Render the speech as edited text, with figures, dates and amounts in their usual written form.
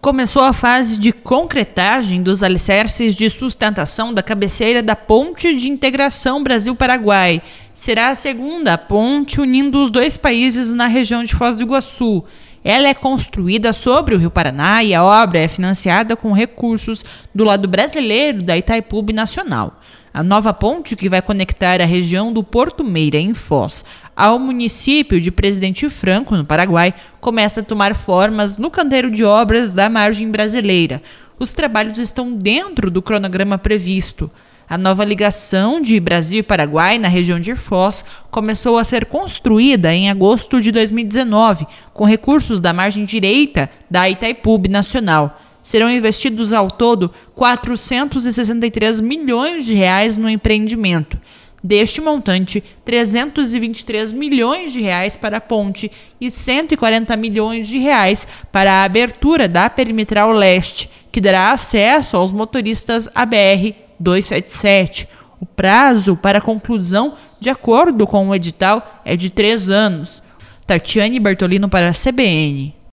começou a fase de concretagem dos alicerces de sustentação da cabeceira da Ponte de Integração Brasil-Paraguai. Será a segunda ponte unindo os dois países na região de Foz do Iguaçu. Ela é construída sobre o Rio Paraná e a obra é financiada com recursos do lado brasileiro da Itaipu Binacional. A nova ponte, que vai conectar a região do Porto Meira, em Foz, ao município de Presidente Franco, no Paraguai, começa a tomar formas no canteiro de obras da margem brasileira. Os trabalhos estão dentro do cronograma previsto. A nova ligação de Brasil e Paraguai na região de Foz começou a ser construída em agosto de 2019, com recursos da margem direita da Itaipu Binacional. Serão investidos ao todo 463 milhões de reais no empreendimento. Deste montante, 323 milhões de reais para a ponte e 140 milhões de reais para a abertura da Perimetral Leste, que dará acesso aos motoristas à BR-277. O prazo para a conclusão, de acordo com o edital, é de 3 anos. Tatiane Bertolino para a CBN.